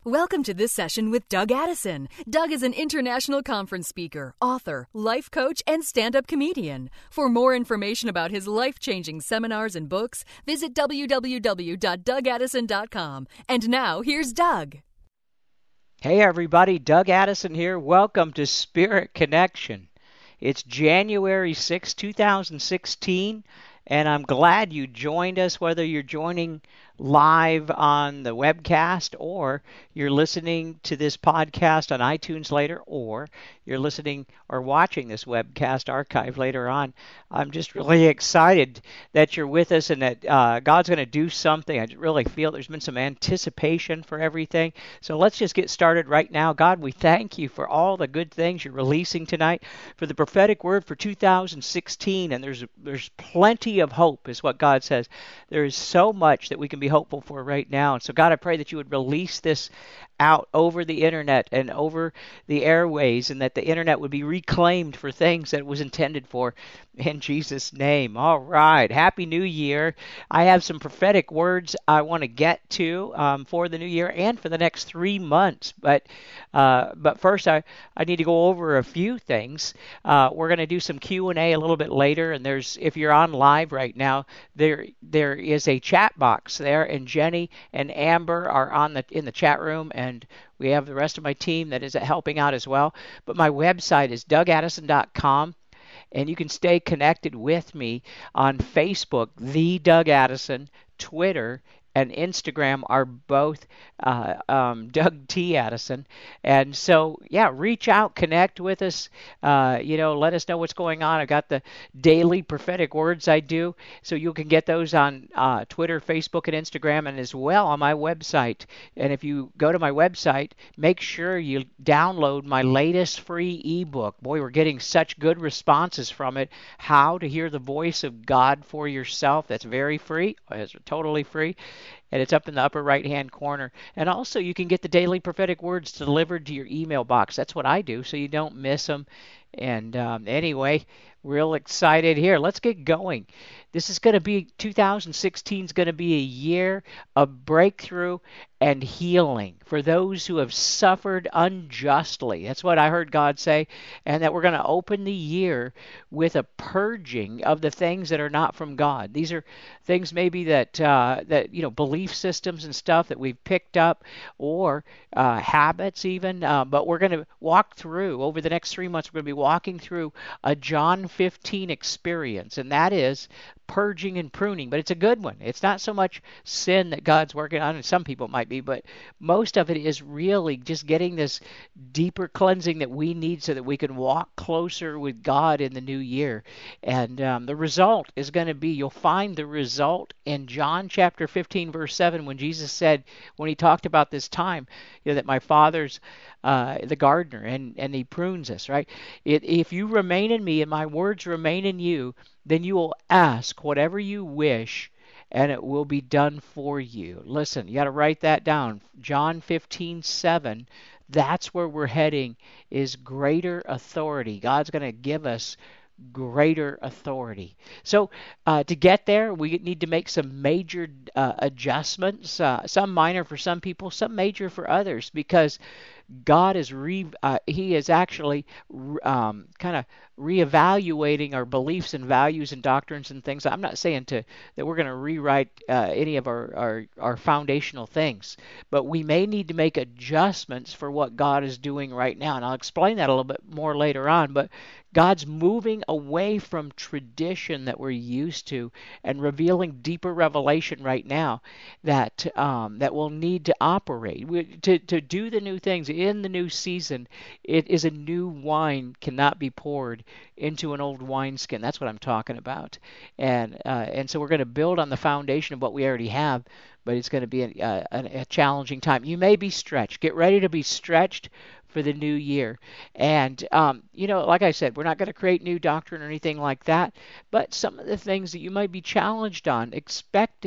Welcome to this session with Doug Addison. Doug is an international conference speaker, author, life coach, and stand-up comedian. For more information about his life-changing seminars and books, visit www.dougaddison.com. And now, here's Doug. Hey everybody, Doug Addison here. Welcome to Spirit Connection. It's January 6, 2016, and I'm glad you joined us, whether you're joining live on the webcast or you're listening to this podcast on iTunes later, or you're listening or watching this webcast archive later on. I'm just really excited that you're with us and that God's going to do something. I really feel there's been some anticipation for everything. So let's just get started right now. God, we thank you for all the good things you're releasing tonight, for the prophetic word for 2016, and there's plenty of hope is what God says. There is so much that we can be hopeful for right now. And so God, I pray that you would release this out over the internet and over the airways, and that the internet would be reclaimed for things that it was intended for, in Jesus' name. All right. Happy New Year. I have some prophetic words I want to get to for the new year and for the next 3 months. But first, I need to go over a few things. We're going to do some Q&A a little bit later, and if you're on live right now, there is a chat box there, and Jenny and Amber are in the chat room, and we have the rest of my team that is helping out as well. But my website is dougaddison.com, and you can stay connected with me on Facebook, The Doug Addison, Twitter, and Instagram are both Doug T. Addison. And so, reach out, connect with us. Let us know what's going on. I've got the daily prophetic words I do, so you can get those on Twitter, Facebook, and Instagram, and as well on my website. And if you go to my website, make sure you download my latest free ebook. Boy, we're getting such good responses from it. How to Hear the Voice of God for Yourself. That's very free. It's totally free. And it's up in the upper right-hand corner. And also, you can get the daily prophetic words delivered to your email box. That's what I do, so you don't miss them. And anyway, real excited here. Let's get going. This is going to be, 2016 is going to be a year of breakthrough and healing for those who have suffered unjustly. That's what I heard God say. And that we're going to open the year with a purging of the things that are not from God. These are things maybe that belief systems and stuff that we've picked up, or habits even. But we're going to walk through, over the next 3 months, we're going to be walking through a John 15 experience. And that is purging and pruning, but it's a good one. It's not so much sin that God's working on, and some people might be, but most of it is really just getting this deeper cleansing that we need so that we can walk closer with God in the new year. And the result is going to be, you'll find the result in John chapter 15, verse 7, when Jesus said, when he talked about this time, that my Father's the gardener, and he prunes us, right? If you remain in me and my words remain in you, then you will ask whatever you wish, and it will be done for you. Listen, you got to write that down. John 15:7. That's where we're heading, is greater authority. God's going to give us greater authority. So to get there, we need to make some major adjustments, some minor for some people, some major for others, because God is He is actually kind of reevaluating our beliefs and values and doctrines and things. I'm not saying that we're going to rewrite any of our foundational things, but we may need to make adjustments for what God is doing right now, and I'll explain that a little bit more later on. But God's moving away from tradition that we're used to and revealing deeper revelation right now that we'll need to operate. To do the new things in the new season, it is a new wine cannot be poured into an old wineskin. That's what I'm talking about. And so we're going to build on the foundation of what we already have, but it's going to be a challenging time. You may be stretched. Get ready to be stretched for the new year. And, like I said, we're not going to create new doctrine or anything like that, but some of the things that you might be challenged on, expect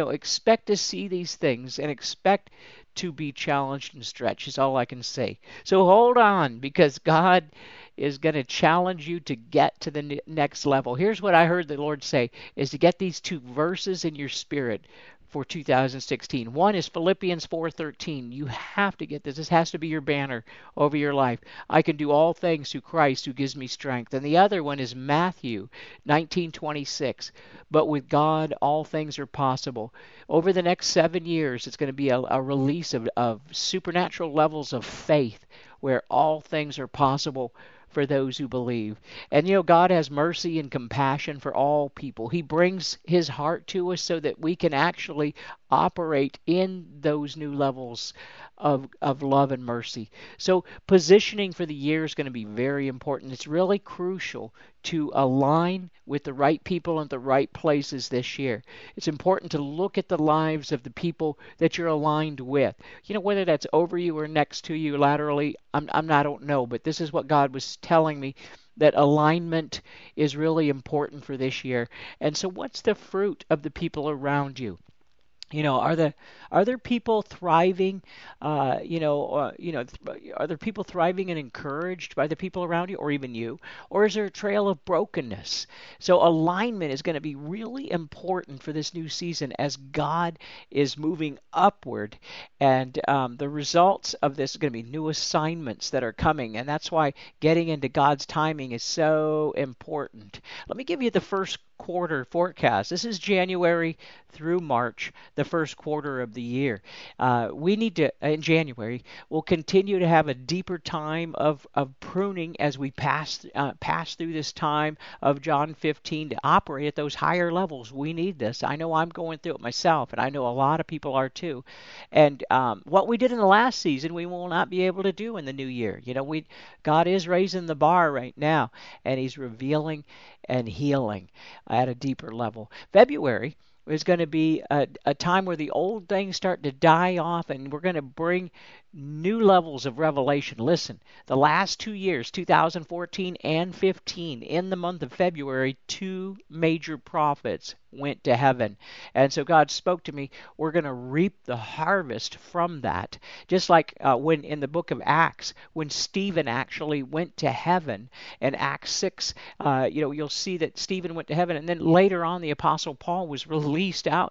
to see these things and expect to be challenged and stretched is all I can say. So hold on, because God is going to challenge you to get to the next level. Here's what I heard the Lord say, is to get these two verses in your spirit. for 2016. One is Philippians 4:13. You have to get this. This has to be your banner over your life. I can do all things through Christ who gives me strength. And the other one is Matthew 19:26. But with God, all things are possible. Over the next 7 years, it's going to be a release of supernatural levels of faith where all things are possible for those who believe. And God has mercy and compassion for all people. He brings his heart to us so that we can actually operate in those new levels of love and mercy. So positioning for the year is going to be very important. It's really crucial to align with the right people in the right places this year. It's important to look at the lives of the people that you're aligned with. Whether that's over you or next to you laterally, I don't know, but this is what God was telling me, that alignment is really important for this year. And so what's the fruit of the people around you? Are there people thriving? Are there people thriving and encouraged by the people around you, or even you? Or is there a trail of brokenness? So alignment is going to be really important for this new season as God is moving upward, and the results of this are going to be new assignments that are coming, and that's why getting into God's timing is so important. Let me give you the first quarter forecast. This is January through March, the first quarter of the year. We need to, in January, we'll continue to have a deeper time of pruning as we pass through this time of John 15 to operate at those higher levels. We need this. I know I'm going through it myself, and I know a lot of people are too. And what we did in the last season, we will not be able to do in the new year. God is raising the bar right now, and he's revealing and healing at a deeper level. February is going to be a time where the old things start to die off, and we're going to bring new levels of revelation. Listen, the last 2 years, 2014 and 15, in the month of February, 2 major prophets went to heaven. And so God spoke to me, we're going to reap the harvest from that. Just like when in the book of Acts, when Stephen actually went to heaven, in Acts 6, you'll see that Stephen went to heaven, and then later on the Apostle Paul was released out.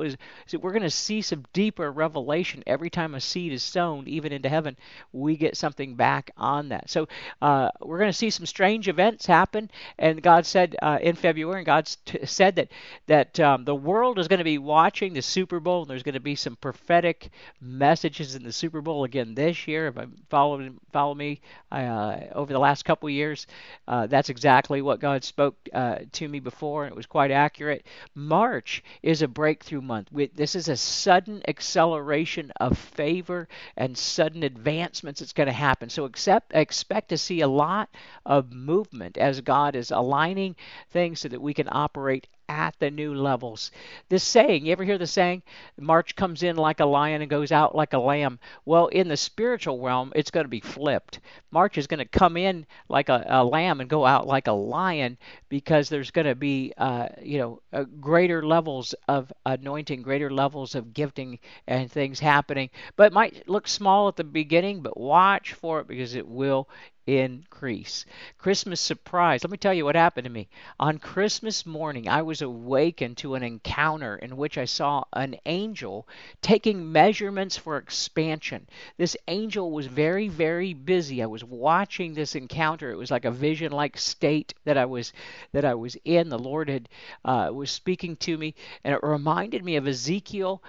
So we're going to see some deeper revelation every time a seed is sown, even into heaven. We get something back on that. So we're going to see some strange events happen, and God said in February, and God said that the world is going to be watching the Super Bowl, and there's going to be some prophetic messages in the Super Bowl again this year. If you follow me over the last couple of years, that's exactly what God spoke to me before, and it was quite accurate. March is a breakthrough month. This is a sudden acceleration of favor and sudden advancements that's going to happen. So expect to see a lot of movement as God is aligning things so that we can operate at the new levels. This saying, you ever hear the saying, March comes in like a lion and goes out like a lamb? Well, in the spiritual realm, it's going to be flipped. March is going to come in like a lamb and go out like a lion, because there's going to be greater levels of anointing, greater levels of gifting and things happening. But it might look small at the beginning, but watch for it, because it will increase. Christmas surprise. Let me tell you what happened to me. On Christmas morning, I was awakened to an encounter in which I saw an angel taking measurements for expansion. This angel was very, very busy. I was watching this encounter. It was like a vision-like state that I was in. The Lord was speaking to me, and it reminded me of Ezekiel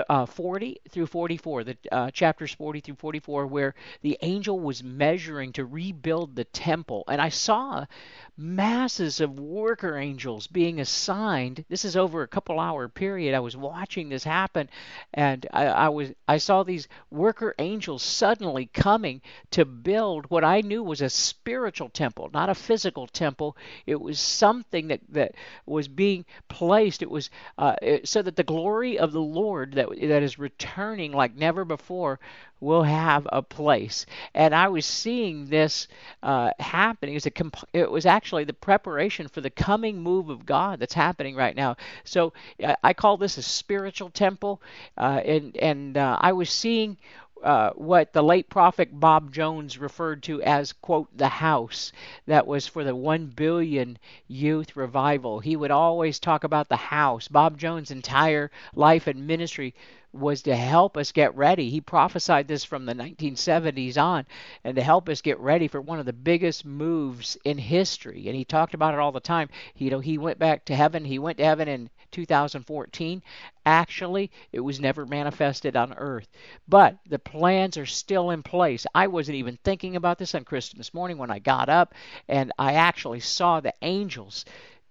40 through 44, the chapters 40 through 44, where the angel was measuring to rebuild the temple. And I saw masses of worker angels being assigned. This is over a couple hour period. I was watching this happen, and I saw these worker angels suddenly coming to build what I knew was a spiritual temple, not a physical temple. It was something that was being placed. It was so that the glory of the Lord that is returning like never before will have a place. And I was seeing this happening. It was actually the preparation for the coming move of God that's happening right now. So I call this a spiritual temple, and I was seeing what the late prophet Bob Jones referred to as, quote, the house that was for the 1 billion youth revival. He would always talk about the house. Bob Jones' entire life and ministry was to help us get ready. He prophesied this from the 1970s on, and to help us get ready for one of the biggest moves in history. And he talked about it all the time. He went back to heaven. He went to heaven in 2014. Actually, it was never manifested on earth. But the plans are still in place. I wasn't even thinking about this on Christmas morning when I got up, and I actually saw the angels.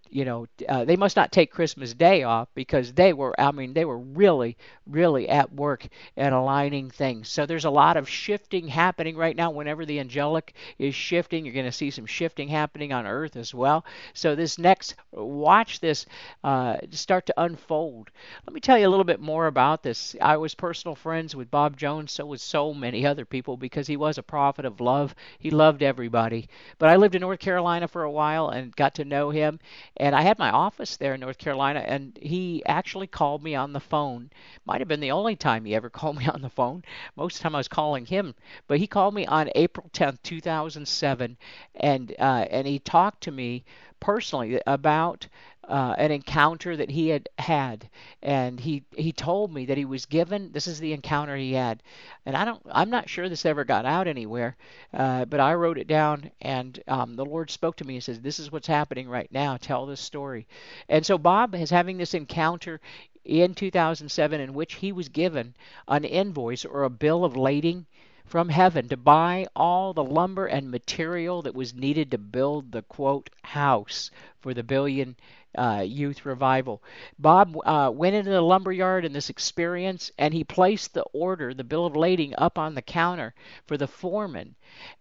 They must not take Christmas Day off, because they were really, really at work at aligning things. So there's a lot of shifting happening right now. Whenever the angelic is shifting, you're going to see some shifting happening on earth as well. So watch this start to unfold. Let me tell you a little bit more about this. I was personal friends with Bob Jones, so was so many other people, because he was a prophet of love. He loved everybody. But I lived in North Carolina for a while and got to know him. And I had my office there in North Carolina, and he actually called me on the phone. Might have been the only time he ever called me on the phone. Most of the time I was calling him. But he called me on April 10th, 2007, and he talked to me personally about an encounter that he had, and he told me that he was given. This is the encounter he had, and I'm not sure this ever got out anywhere, but I wrote it down, and the Lord spoke to me and says, "This is what's happening right now. Tell this story." And so Bob is having this encounter in 2007 in which he was given an invoice or a bill of lading from heaven to buy all the lumber and material that was needed to build the, quote, house for the billion youth revival. Bob went into the lumber yard in this experience, and he placed the order, the bill of lading, up on the counter for the foreman.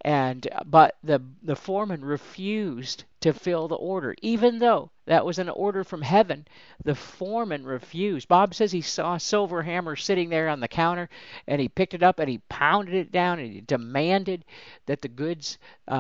But the foreman refused to fill the order, even though that was an order from heaven. The foreman refused. Bob says he saw a silver hammer sitting there on the counter, and he picked it up and he pounded it down and he demanded that the goods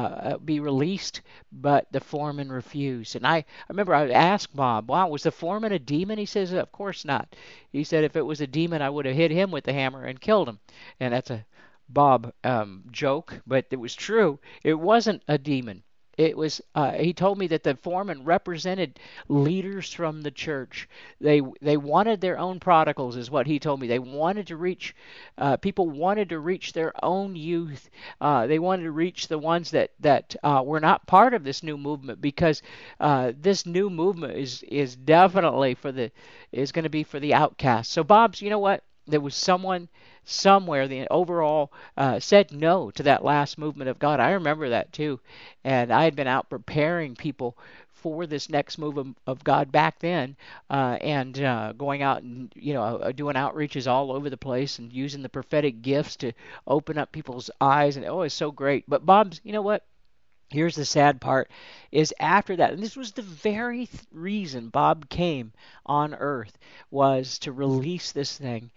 be released, but the foreman refused. And I remember I asked Bob, "Wow, was the foreman a demon?" He says, "Of course not." He said, "If it was a demon, I would have hit him with the hammer and killed him." And that's a Bob joke, but it was true. It wasn't a demon. It was. He told me that the foreman represented leaders from the church. They wanted their own prodigals, is what he told me. They wanted to reach. People wanted to reach their own youth. They wanted to reach the ones that were not part of this new movement, because this new movement is definitely is going to be for the outcasts. So Bob's, you know what? There was someone somewhere, the overall said no to that last movement of God. I remember that too, and I had been out preparing people for this next move of God back then, and going out and doing outreaches all over the place and using the prophetic gifts to open up people's eyes, and it's so great. But Bob's, you know what? Here's the sad part, is after that, and this was the very reason Bob came on earth, was to release this thing,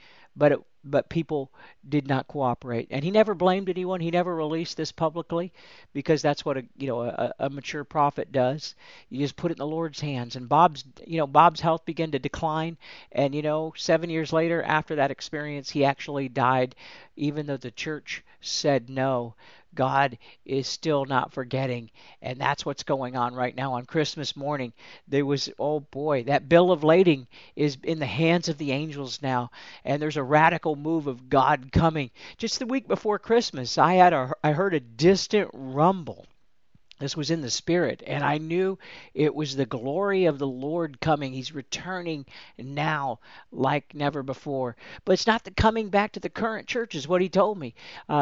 but people did not cooperate, and he never blamed anyone. He never released this publicly, because that's what a mature prophet does. You just put it in the Lord's hands. And Bob's health began to decline, and 7 years later, after that experience, he actually died, even though the church said no. God is still not forgetting, and that's what's going on right now on Christmas morning. There was, oh boy, that bill of lading is in the hands of the angels now, and there's a radical move of God coming. Just the week before Christmas, I heard a distant rumble. This was in the Spirit, and I knew it was the glory of the Lord coming. He's returning now like never before. But it's not the coming back to the current church, is what he told me.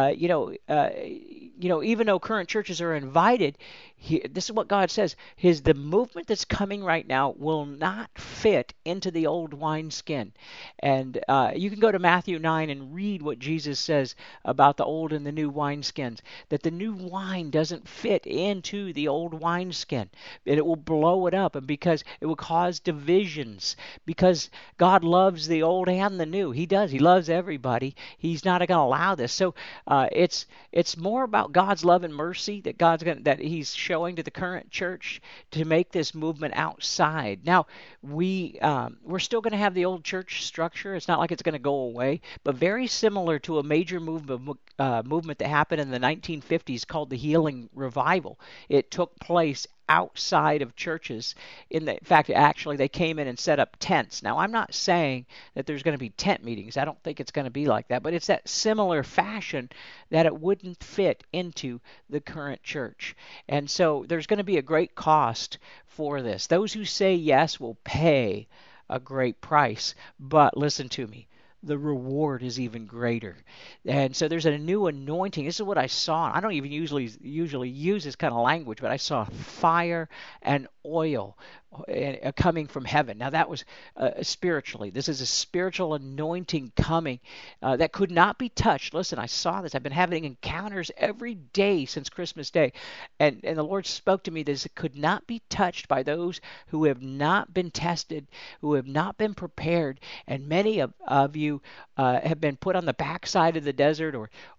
Even though current churches are invited, this is what God says: the movement that's coming right now will not fit into the old wineskin. And you can go to Matthew 9 and read what Jesus says about the old and the new wineskins, that the new wine doesn't fit into the old wineskin, and it will blow it up, and because it will cause divisions, because God loves the old and the new. He does. He loves everybody. He's not going to allow this. So it's more about about God's love and mercy that He's showing to the current church to make this movement outside. Now, we're still going to have the old church structure. It's not like it's going to go away, but very similar to a major movement that happened in the 1950s called the Healing Revival. It took place outside of churches. In fact, actually, they came in and set up tents. Now, I'm not saying that there's going to be tent meetings. I don't think it's going to be like that, but it's that similar fashion that it wouldn't fit into the current church. And so there's going to be a great cost for this. Those who say yes will pay a great price, but listen to me. The reward is even greater. And so there's a new anointing. This is what I saw. I don't even usually use this kind of language, but I saw fire and oil coming from heaven. Now that was spiritually. This is a spiritual anointing coming that could not be touched. Listen, I saw this. I've been having encounters every day since Christmas Day. And the Lord spoke to me that it could not be touched by those who have not been tested, who have not been prepared. And many of you have been put on the backside of the desert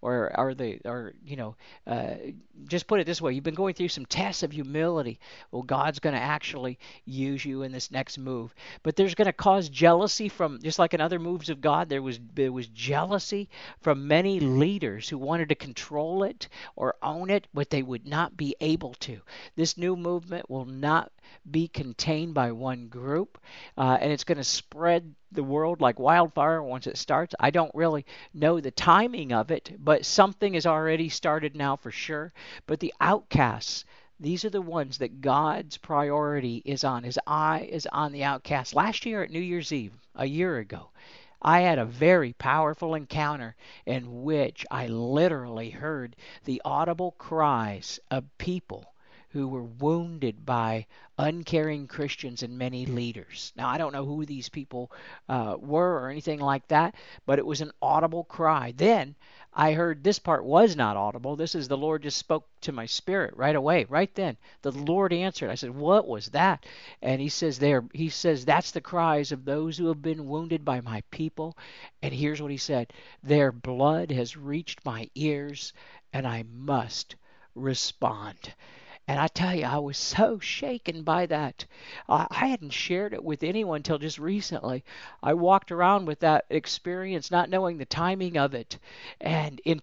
just put it this way. You've been going through some tests of humility. Well, God's going to actually use you in this next move. But there's going to cause jealousy from, just like in other moves of God, there was jealousy from many leaders who wanted to control it or own it, but they would not be able to. This new movement will not be contained by one group, and it's going to spread the world like wildfire once it starts. I don't really know the timing of it, but something has already started now for sure. But the outcasts, these are the ones that God's priority is on. His eye is on the outcasts. Last year at New Year's Eve, a year ago, I had a very powerful encounter in which I literally heard the audible cries of people who were wounded by uncaring Christians and many leaders. Now, I don't know who these people were or anything like that, but it was an audible cry. Then I heard this part was not audible. This is the Lord just spoke to my spirit right away, right then. The Lord answered. I said, "What was that?" And He says, "That's the cries of those who have been wounded by my people." And here's what He said: "Their blood has reached my ears, and I must respond." And I tell you, I was so shaken by that. I hadn't shared it with anyone until just recently. I walked around with that experience, not knowing the timing of it. And in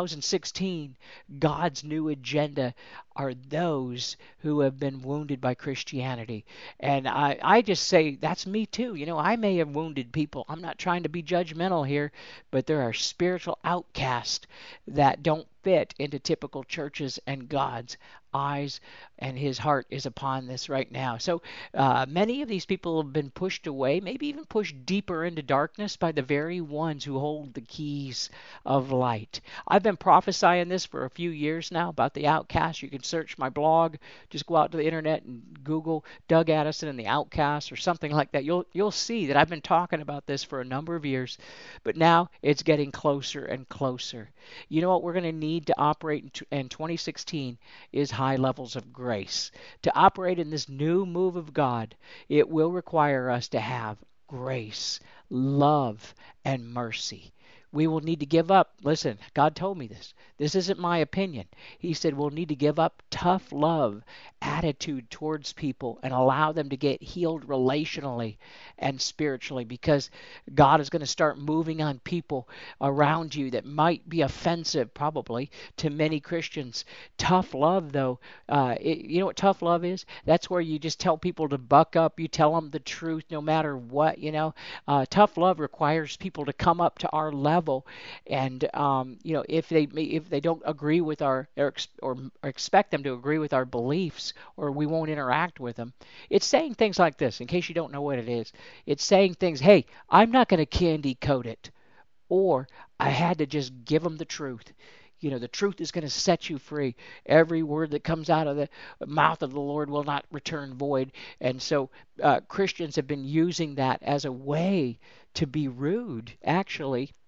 2016, God's new agenda are those who have been wounded by Christianity. And I just say, that's me too. You know, I may have wounded people. I'm not trying to be judgmental here, but there are spiritual outcasts that don't fit into typical churches, and God's eyes and His heart is upon this right now. So many of these people have been pushed away, maybe even pushed deeper into darkness by the very ones who hold the keys of light. I've been prophesying this for a few years now about the outcasts. You can search my blog. Just go out to the internet and Google Doug Addison and the Outcasts or something like that. You'll see that I've been talking about this for a number of years, but now it's getting closer and closer. You know what we're going to need to operate in 2016 is high levels of grace. To operate in this new move of God, it will require us to have grace, love, and mercy. We will need to give up. Listen, God told me this. This isn't my opinion. He said we'll need to give up tough love attitude towards people and allow them to get healed relationally and spiritually, because God is going to start moving on people around you that might be offensive probably to many Christians. Tough love, though, you know what tough love is? That's where you just tell people to buck up. You tell them the truth no matter what, you know. Tough love requires people to come up to our level, and you know, if they don't agree with our or expect them to agree with our beliefs, or we won't interact with them. It's saying things like this, in case you don't know what it is. It's saying things, hey, I'm not going to candy coat it, or I had to just give them the truth. You know, the truth is going to set you free. Every word that comes out of the mouth of the Lord will not return void. And so Christians have been using that as a way to be rude, actually,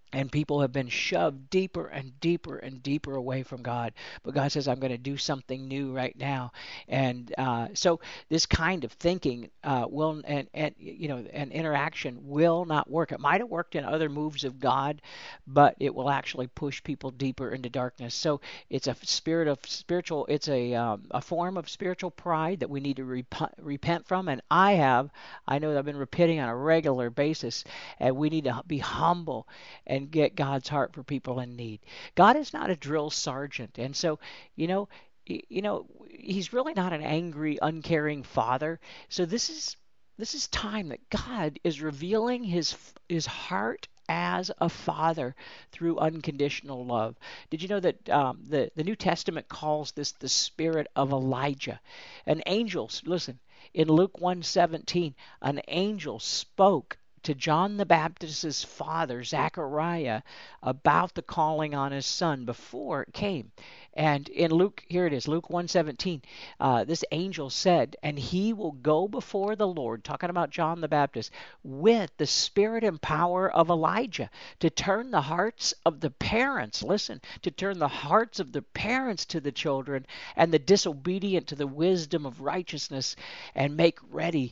And people have been shoved deeper and deeper and deeper away from God. But God says, I'm going to do something new right now. And so this kind of thinking will, and you know, and interaction will not work. It might have worked in other moves of God, but it will actually push people deeper into darkness. So it's a spirit of spiritual. It's a form of spiritual pride that we need to repent from. And I know that I've been repenting on a regular basis, and we need to be humble and get God's heart for people in need. God is not a drill sergeant, and so you know, He's really not an angry, uncaring father. So this is time that God is revealing His heart as a father through unconditional love. Did you know that the New Testament calls this the spirit of Elijah? An angel, listen, in Luke 1:17, an angel spoke to John the Baptist's father, Zechariah, about the calling on his son before it came. And in Luke, here it is, Luke 1:17, this angel said, and he will go before the Lord, talking about John the Baptist, with the spirit and power of Elijah, to turn the hearts of the parents, listen, to turn the hearts of the parents to the children, and the disobedient to the wisdom of righteousness, and make ready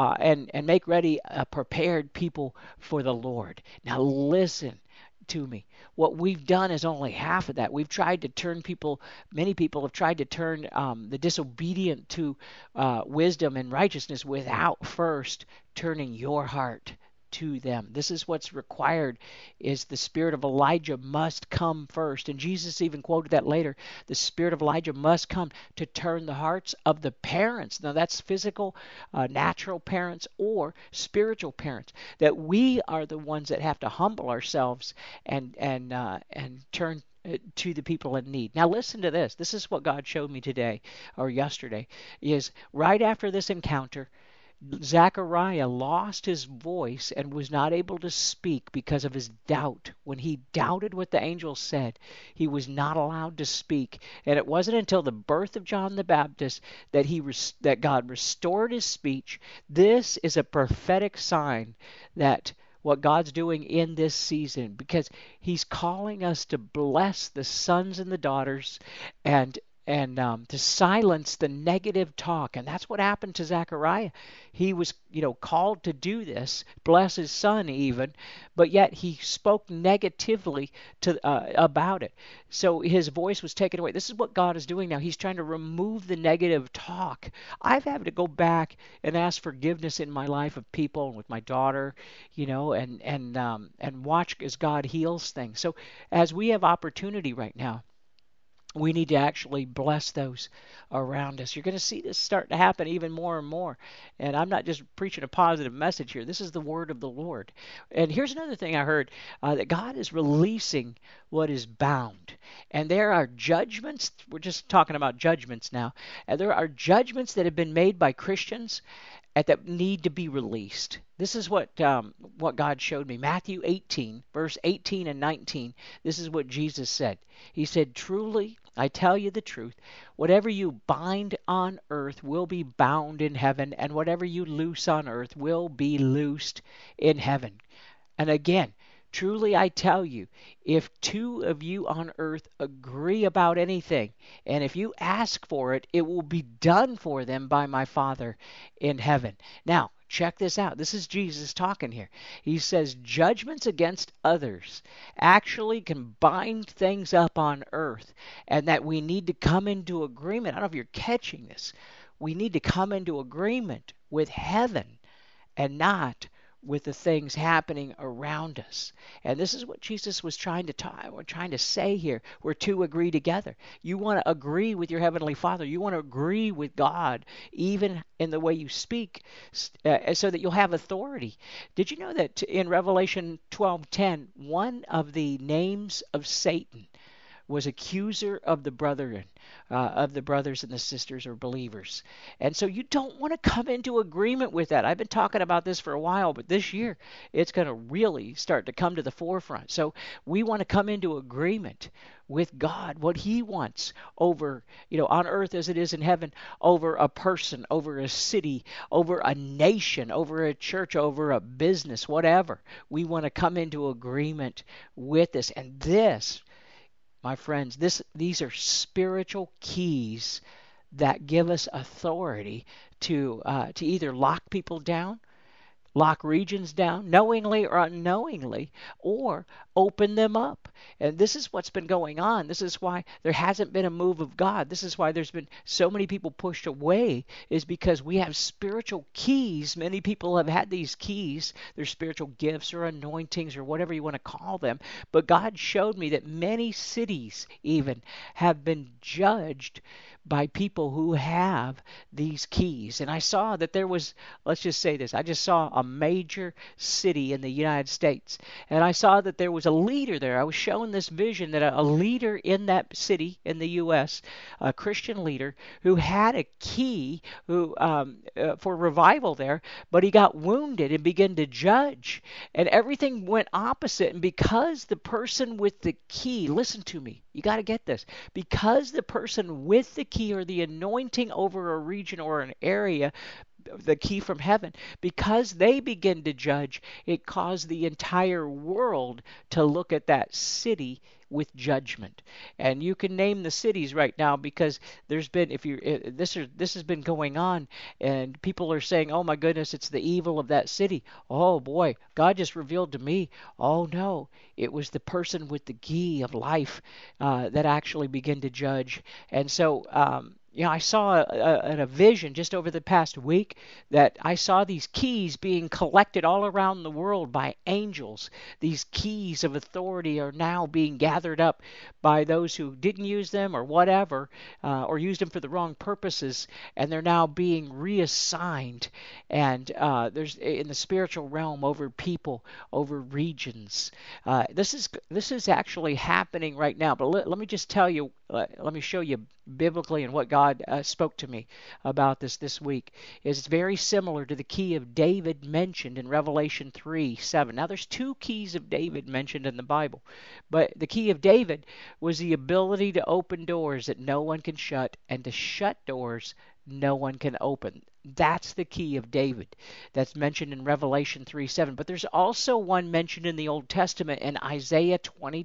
a prepared people for the Lord. Now listen to me. What we've done is only half of that. We've tried to turn people, many people have tried to turn the disobedient to wisdom and righteousness without first turning your heart to them. This is what's required, is the spirit of Elijah must come first. And Jesus even quoted that later. The spirit of Elijah must come to turn the hearts of the parents. Now that's physical, natural parents or spiritual parents. That we are the ones that have to humble ourselves and turn to the people in need. Now listen to this. This is what God showed me today or yesterday. Is right after this encounter, Zechariah lost his voice and was not able to speak because of his doubt. When he doubted what the angel said, he was not allowed to speak. And it wasn't until the birth of John the Baptist that that God restored his speech. This is a prophetic sign that what God's doing in this season, because He's calling us to bless the sons and the daughters, and to silence the negative talk. And that's what happened to Zechariah. He was, called to do this, bless his son even, but yet he spoke negatively about it. So his voice was taken away. This is what God is doing now. He's trying to remove the negative talk. I've had to go back and ask forgiveness in my life of people and with my daughter, and watch as God heals things. So as we have opportunity right now, we need to actually bless those around us. You're going to see this start to happen even more and more. And I'm not just preaching a positive message here. This is the word of the Lord. And here's another thing I heard, that God is releasing what is bound. And there are judgments. We're just talking about judgments now. And there are judgments that have been made by Christians that need to be released. This is what God showed me. Matthew 18, verse 18 and 19. This is what Jesus said. He said, "Truly, I tell you the truth. Whatever you bind on earth will be bound in heaven, and whatever you loose on earth will be loosed in heaven." And again, truly I tell you, if two of you on earth agree about anything, and if you ask for it, it will be done for them by my Father in heaven. Now, check this out. This is Jesus talking here. He says judgments against others actually can bind things up on earth, and that we need to come into agreement. I don't know if you're catching this. We need to come into agreement with heaven and not with the things happening around us. And this is what Jesus was trying to say here. We're to agree together. You want to agree with your Heavenly Father. You want to agree with God, even in the way you speak, so that you'll have authority. Did you know that in Revelation 12:10, one of the names of Satan was accuser of the brethren, of the brothers and the sisters or believers. And so you don't want to come into agreement with that. I've been talking about this for a while, but this year it's going to really start to come to the forefront. So we want to come into agreement with God, what He wants over, on earth as it is in heaven, over a person, over a city, over a nation, over a church, over a business, whatever. We want to come into agreement with this. And this, my friends, these are spiritual keys that give us authority to either lock people down, lock regions down, knowingly or unknowingly, or open them up. And this is what's been going on. This is why there hasn't been a move of God. This is why there's been so many people pushed away, is because we have spiritual keys. Many people have had these keys. They're spiritual gifts or anointings or whatever you want to call them. But God showed me that many cities even have been judged by people who have these keys. And I saw that there was, let's just say this, I just saw a major city in the United States, and I saw that there was a leader there. I was shown this vision that a leader in that city in the U.S., a Christian leader, who had a key for revival there, but he got wounded and began to judge, and everything went opposite. And because the person with the key, listen to me, you got to get this, because the person with the key or the anointing over a region or an area, the key from heaven, because they begin to judge, it caused the entire world to look at that city with judgment. And you can name the cities right now, because there's been, this has been going on, and people are saying, oh my goodness, it's the evil of that city. Oh boy, God just revealed to me, oh no, it was the person with the key of life that actually began to judge. And so I saw a vision just over the past week that I saw these keys being collected all around the world by angels. These keys of authority are now being gathered up by those who didn't use them or whatever, or used them for the wrong purposes, and they're now being reassigned. And there's in the spiritual realm over people, over regions. This is actually happening right now. But let me just tell you, let me show you biblically and what God spoke to me about this week. Is it's very similar to the key of David mentioned in Revelation 3:7. Now there's two keys of David mentioned in the Bible, but the key of David was the ability to open doors that no one can shut, and to shut doors no one can open. That's the key of David that's mentioned in Revelation 3:7. But there's also one mentioned in the Old Testament in Isaiah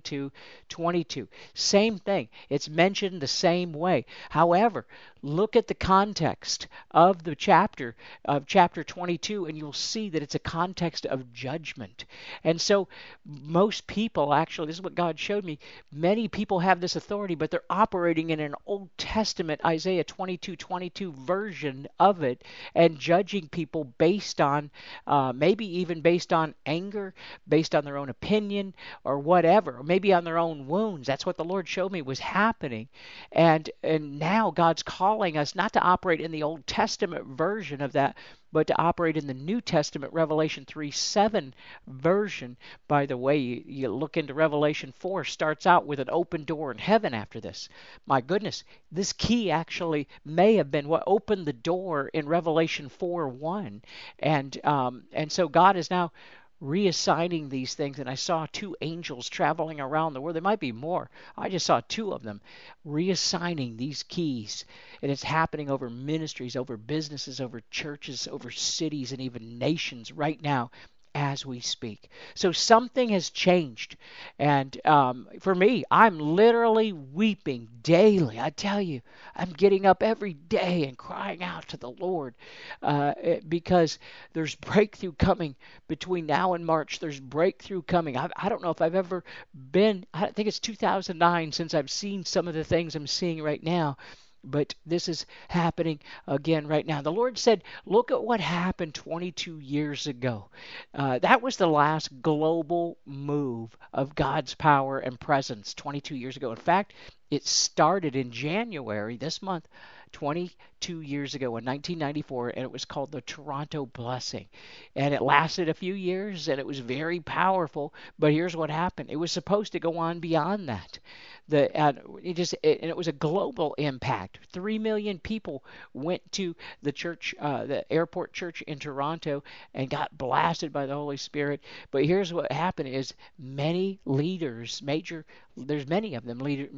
22:22. Same thing. It's mentioned the same way. However, look at the context of the chapter 22, and you'll see that it's a context of judgment. And so most people, actually, this is what God showed me, many people have this authority, but they're operating in an Old Testament Isaiah 22:22 version of it, and judging people based on maybe even based on anger, based on their own opinion or whatever, or maybe on their own wounds. That's what the Lord showed me was happening. And now God's calling us not to operate in the Old Testament version of that, but to operate in the New Testament Revelation 3:7 version. By the way, you look into Revelation 4, starts out with an open door in heaven after this. My goodness, this key actually may have been what opened the door in Revelation 4:1. And so God is now reassigning these things, and I saw two angels traveling around the world. There might be more. I just saw two of them reassigning these keys, and it's happening over ministries, over businesses, over churches, over cities, and even nations right now as we speak. So something has changed, and for me, I'm literally weeping daily. I tell you, I'm getting up every day and crying out to the Lord because there's breakthrough coming between now and March. There's breakthrough coming. I don't know if I've ever been, I think it's 2009 since I've seen some of the things I'm seeing right now. But this is happening again right now. The Lord said, look at what happened 22 years ago. That was the last global move of God's power and presence 22 years ago. In fact, It started in January this month, 22 years ago in 1994, and it was called the Toronto Blessing. And it lasted a few years, and it was very powerful. But here's what happened: it was supposed to go on beyond that. And it was a global impact. 3 million people went to the church, the airport church in Toronto, and got blasted by the Holy Spirit. But here's what happened: is many leaders, there's many of them,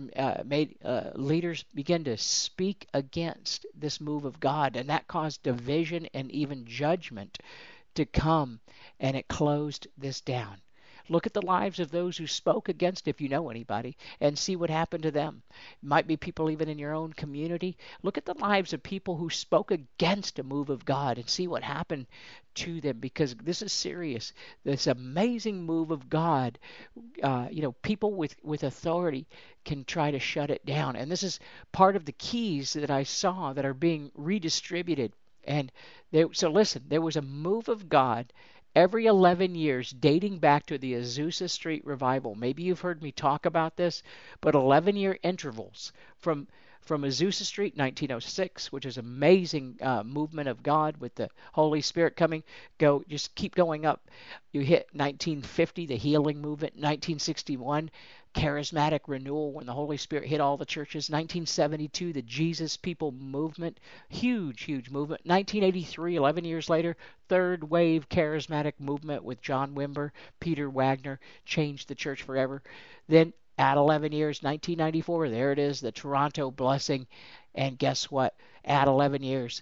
leaders began to speak against this move of God, and that caused division and even judgment to come, and it closed this down. Look at the lives of those who spoke against, if you know anybody, and see what happened to them. It might be people even in your own community. Look at the lives of people who spoke against a move of God and see what happened to them, because this is serious. This amazing move of God, people with authority can try to shut it down. And this is part of the keys that I saw that are being redistributed. And so listen, there was a move of God every 11 years dating back to the Azusa Street revival. Maybe you've heard me talk about this, but 11-year intervals from Azusa Street, 1906, which is amazing movement of God with the Holy Spirit coming. Just keep going up. You hit 1950, the healing movement. 1961, charismatic renewal when the Holy Spirit hit all the churches. 1972, the Jesus People movement, huge movement. 1983, 11 years later, third wave charismatic movement with John Wimber, Peter Wagner, changed the church forever. Then at 11 years, 1994, there it is, the Toronto Blessing. And guess what? At 11 years,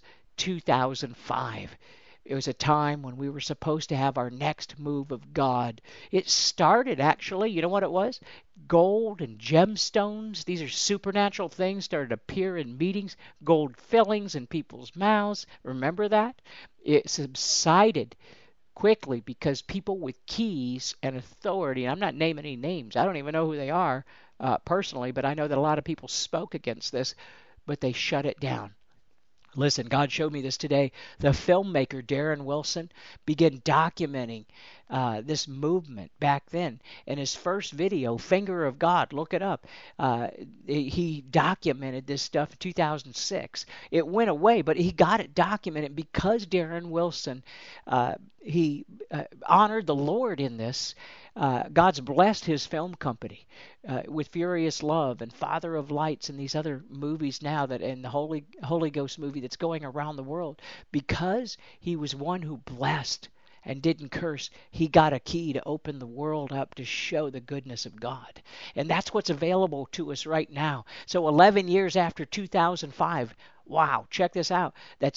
2005. It was a time when we were supposed to have our next move of God. It started, actually, you know what it was? Gold and gemstones. These are supernatural things started to appear in meetings. Gold fillings in people's mouths. Remember that? It subsided quickly because people with keys and authority, and I'm not naming any names, I don't even know who they are personally, but I know that a lot of people spoke against this, but they shut it down. Listen, God showed me this today. The filmmaker Darren Wilson began documenting this movement back then. In his first video, Finger of God, look it up, he documented this stuff in 2006. It went away, but he got it documented because Darren Wilson, he honored the Lord in this. God's blessed his film company with Furious Love and Father of Lights and these other movies now, and the Holy Ghost movie that's going around the world, because he was one who blessed and didn't curse. He got a key to open the world up to show the goodness of God. And that's what's available to us right now. So 11 years after 2005, wow, check this out. That's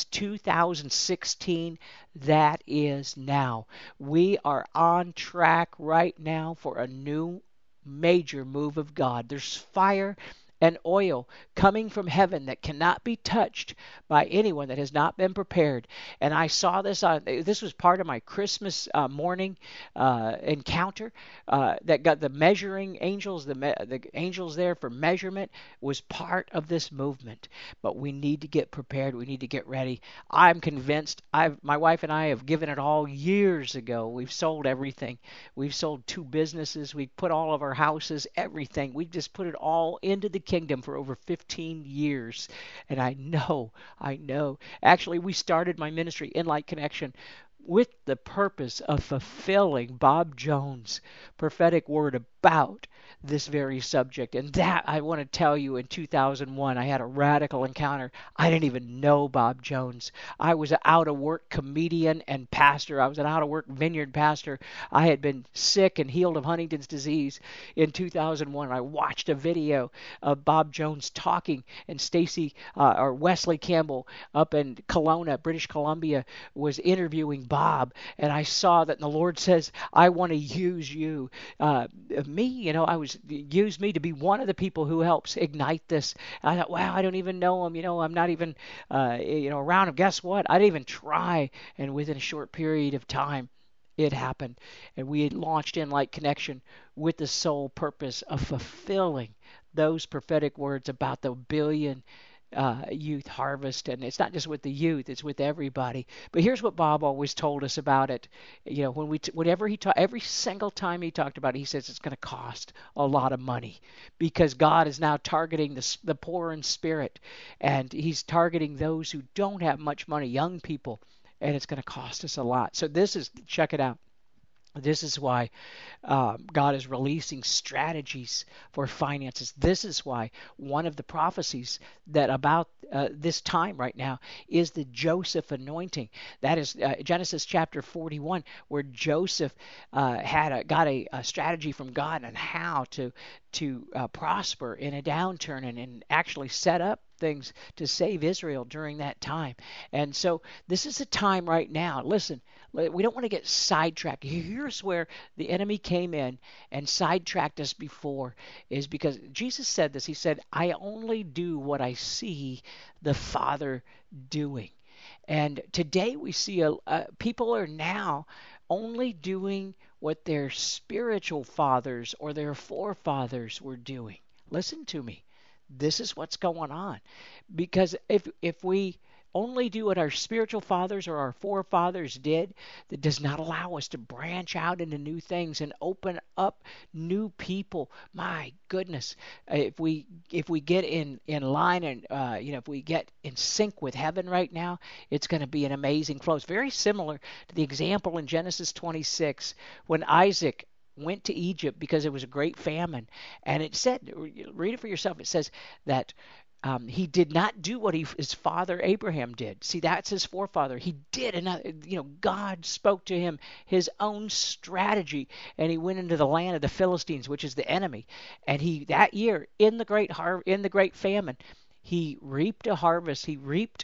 2016. That is now. We are on track right now for a new major move of God. There's fire and oil coming from heaven that cannot be touched by anyone that has not been prepared. And I saw this this was part of my Christmas morning encounter that got the measuring angels, the angels there for measurement was part of this movement. But we need to get prepared. We need to get ready. I'm convinced. My wife and I have given it all years ago. We've sold everything. We've sold 2 businesses. We've put all of our houses, everything. We've just put it all into the kingdom for over 15 years. And I know. Actually, we started my ministry, Enlight Connection, with the purpose of fulfilling Bob Jones' prophetic word about this very subject. And that, I want to tell you, in 2001, I had a radical encounter. I didn't even know Bob Jones. I was an out-of-work comedian and pastor. I was an out-of-work vineyard pastor. I had been sick and healed of Huntington's disease in 2001. I watched a video of Bob Jones talking, and Wesley Campbell up in Kelowna, British Columbia, was interviewing Bob, and I saw that the Lord says, I want to use you. Use me to be one of the people who helps ignite this. And I thought, wow, I don't even know him. I'm not even, around him. Guess what? I didn't even try. And within a short period of time, it happened. And we had launched Enlight Connection with the sole purpose of fulfilling those prophetic words about the billion youth harvest, and it's not just with the youth; it's with everybody. But here's what Bob always told us about it. You know, whenever he taught, every single time he talked about it, he says it's going to cost a lot of money because God is now targeting the poor in spirit, and He's targeting those who don't have much money, young people, and it's going to cost us a lot. So check it out. This is why God is releasing strategies for finances. This is why one of the prophecies that about this time right now is the Joseph anointing. That is Genesis chapter 41, where Joseph got a strategy from God on how to prosper in a downturn and actually set up things to save Israel during that time. And so this is a time right now. Listen, we don't want to get sidetracked. Here's where the enemy came in and sidetracked us before, is because Jesus said this. He said, I only do what I see the Father doing. And today we see people are now only doing what their spiritual fathers or their forefathers were doing. Listen to me. This is what's going on. Because if we only do what our spiritual fathers or our forefathers did, that does not allow us to branch out into new things and open up new people. My goodness, if we get in line and if we get in sync with heaven right now, it's going to be an amazing flow. It's very similar to the example in Genesis 26 when Isaac went to Egypt because it was a great famine. And it said, read it for yourself, it says that he did not do what his father Abraham did. See, that's his forefather. He did another, God spoke to him his own strategy, and he went into the land of the Philistines, which is the enemy. And that year, in the great famine, he reaped a harvest. He reaped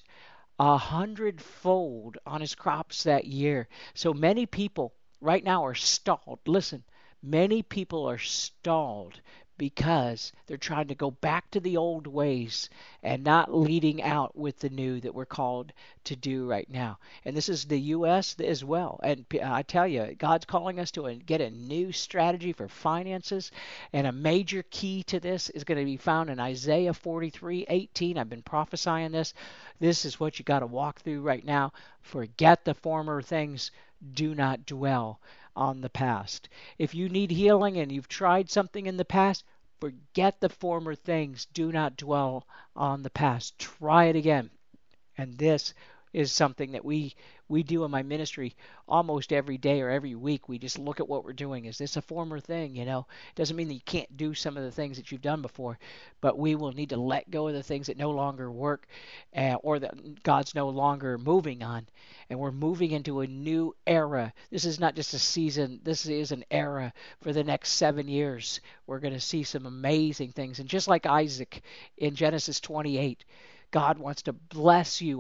100-fold on his crops that year. So many people right now are stalled. Listen, many people are stalled because they're trying to go back to the old ways and not leading out with the new that we're called to do right now. And this is the U.S. as well. And I tell you, God's calling us to get a new strategy for finances. And a major key to this is going to be found in Isaiah 43:18. I've been prophesying this. This is what you got to walk through right now. Forget the former things. Do not dwell on the past. If you need healing and you've tried something in the past, forget the former things. Do not dwell on the past. Try it again. And this is something that we do in my ministry almost every day or every week. We just look at what we're doing. Is this a former thing? It doesn't mean that you can't do some of the things that you've done before, but we will need to let go of the things that no longer work or that God's no longer moving on. And we're moving into a new era. This is not just a season. This is an era for the next 7 years. We're going to see some amazing things. And just like Isaac in Genesis 28, God wants to bless you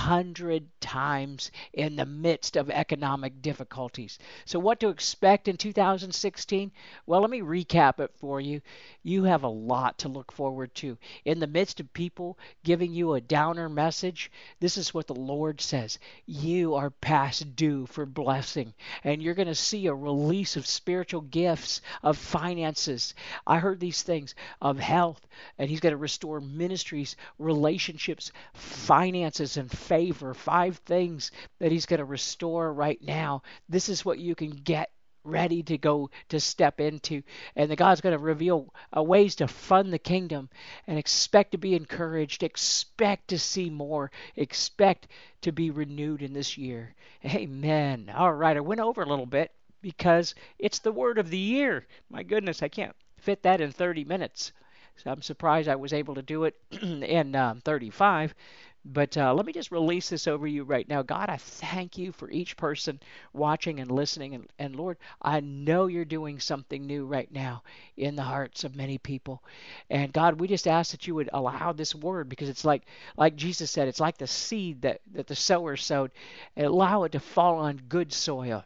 100 times in the midst of economic difficulties. So what to expect in 2016? Well, let me recap it for you. You have a lot to look forward to. In the midst of people giving you a downer message, this is what the Lord says. You are past due for blessing, and you're going to see a release of spiritual gifts, of finances. I heard these things, of health, and He's going to restore ministries, relationships, finances, and favor. 5 things that He's going to restore right now. This is what you can get ready to go to step into. And the God's going to reveal ways to fund the kingdom, and expect to be encouraged. Expect to see more. Expect to be renewed in this year. Amen. All right, I went over a little bit because it's the word of the year. My goodness, I can't fit that in 30 minutes. So I'm surprised I was able to do it in 35. But let me just release this over you right now. God, I thank you for each person watching and listening. And Lord, I know you're doing something new right now in the hearts of many people. And God, we just ask that you would allow this word, because it's like Jesus said, it's like the seed that the sower sowed, and allow it to fall on good soil.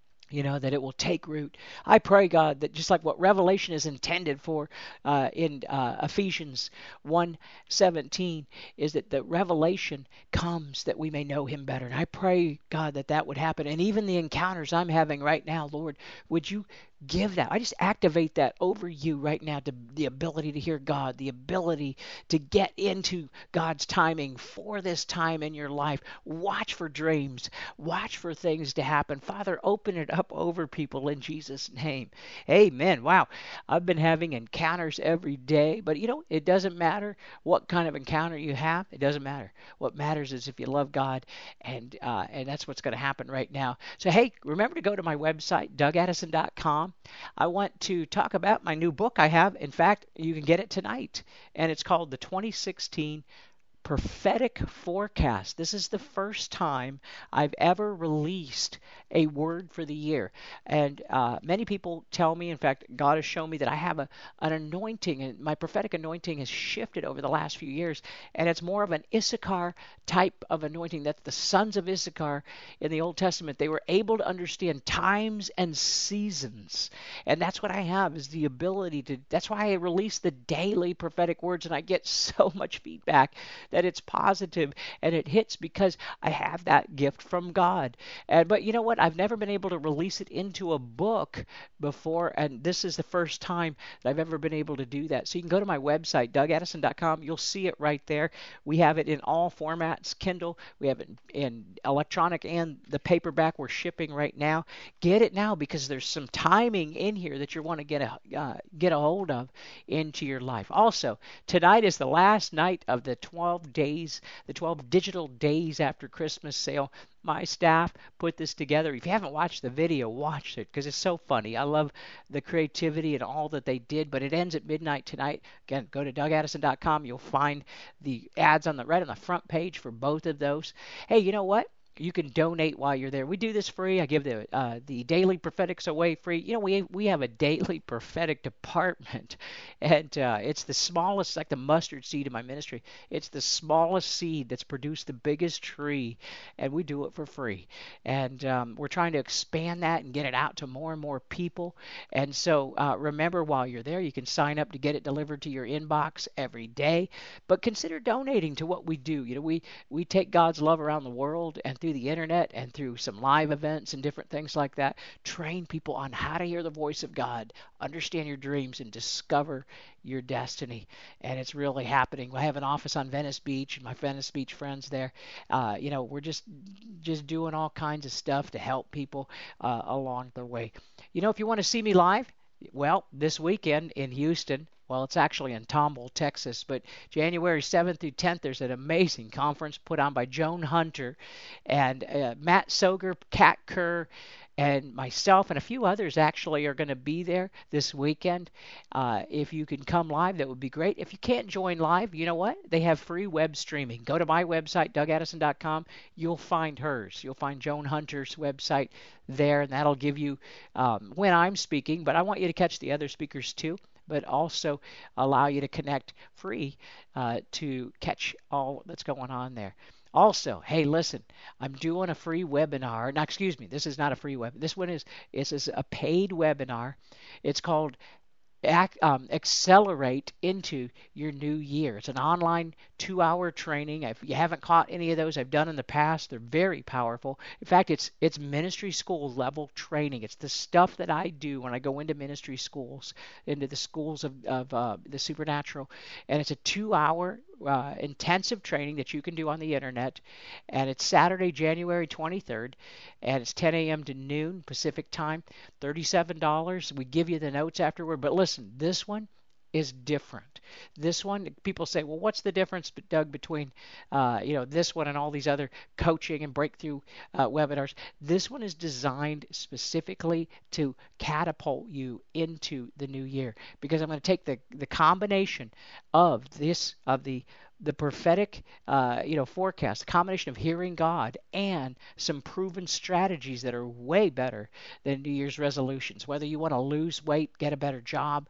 That it will take root. I pray, God, that just like what Revelation is intended for in Ephesians 1:17, is that the revelation comes that we may know Him better. And I pray, God, that would happen. And even the encounters I'm having right now, Lord, would you give that. I just activate that over you right now, to the ability to hear God, the ability to get into God's timing for this time in your life. Watch for dreams. Watch for things to happen. Father, open it up over people in Jesus' name. Amen. Wow. I've been having encounters every day, but it doesn't matter what kind of encounter you have. It doesn't matter. What matters is if you love God, and that's what's going to happen right now. So, hey, remember to go to my website, DougAddison.com. I want to talk about my new book I have. In fact, you can get it tonight, and it's called The 2016 Prophetic Forecast. This is the first time I've ever released a word for the year. And many people tell me, in fact, God has shown me that I have an anointing, and my prophetic anointing has shifted over the last few years. And it's more of an Issachar type of anointing. That the sons of Issachar in the Old Testament, they were able to understand times and seasons. And that's what I have, is the ability to, that's why I release the daily prophetic words, and I get so much feedback that it's positive and it hits, because I have that gift from God. But you know what? I've never been able to release it into a book before, and this is the first time that I've ever been able to do that. So you can go to my website, DougAddison.com. You'll see it right there. We have it in all formats, Kindle. We have it in electronic and the paperback we're shipping right now. Get it now, because there's some timing in here that you want to get a hold of into your life. Also, tonight is the last night of the 12 days, the 12 digital days after Christmas sale. My staff put this together. If you haven't watched the video, watch it, because it's so funny. I love the creativity and all that they did, but it ends at midnight tonight. Again, go to DougAddison.com. You'll find the ads right on the front page for both of those. Hey, you know what? You can donate while you're there. We do this free. I give the daily prophetics away free. We have a daily prophetic department, and it's the smallest, like the mustard seed in my ministry. It's the smallest seed that's produced the biggest tree, and we do it for free. And we're trying to expand that and get it out to more and more people. And so remember, while you're there, you can sign up to get it delivered to your inbox every day. But consider donating to what we do. We take God's love around the world, and through the internet and through some live events and different things like that, train people on how to hear the voice of God, understand your dreams, and discover your destiny. And it's really happening. I have an office on Venice Beach, and my Venice Beach friends there, we're just doing all kinds of stuff to help people along the way. If you want to see me live, well, this weekend in Houston, well, it's actually in Tomball, Texas, but January 7th through 10th, there's an amazing conference put on by Joan Hunter and Matt Soger, Kat Kerr, and myself and a few others actually are going to be there this weekend. If you can come live, that would be great. If you can't join live, you know what? They have free web streaming. Go to my website, DougAddison.com. You'll find hers. You'll find Joan Hunter's website there, and that'll give you when I'm speaking. But I want you to catch the other speakers too, but also allow you to connect free to catch all that's going on there. Also, hey, listen, I'm doing a free webinar. Now, excuse me, this is not a free webinar. This one is a paid webinar. It's called Accelerate into Your New Year. It's an online 2-hour training. If you haven't caught any of those I've done in the past, they're very powerful. In fact, it's ministry school level training. It's the stuff that I do when I go into ministry schools, into the schools of the supernatural. And it's a 2-hour intensive training that you can do on the internet. And it's Saturday, January 23rd, and it's 10 a.m. to noon Pacific time. $37. We give you the notes afterward. But listen, this one is different. This one, people say, well, what's the difference, Doug, between this one and all these other coaching and breakthrough webinars? This one is designed specifically to catapult you into the new year, because I'm going to take the combination of the prophetic forecast, the combination of hearing God and some proven strategies that are way better than New Year's resolutions. Whether you want to lose weight, get a better job,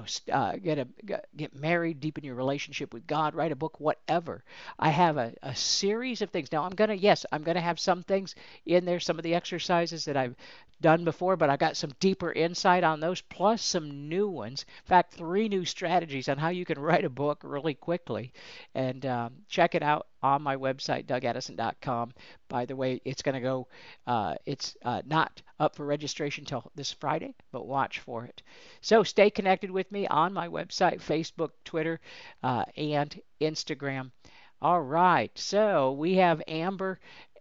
get married, deepen your relationship with God, write a book, whatever. I have a series of things. Now I'm going to have some things in there, some of the exercises that I've done before, but I got some deeper insight on those, plus some new ones. In fact, 3 new strategies on how you can write a book really quickly. And check it out on my website, dougaddison.com. By the way, it's going to go, it's not up for registration till this Friday, but watch for it. So stay connected with me on my website, Facebook, Twitter, and Instagram. All right, so we have Amber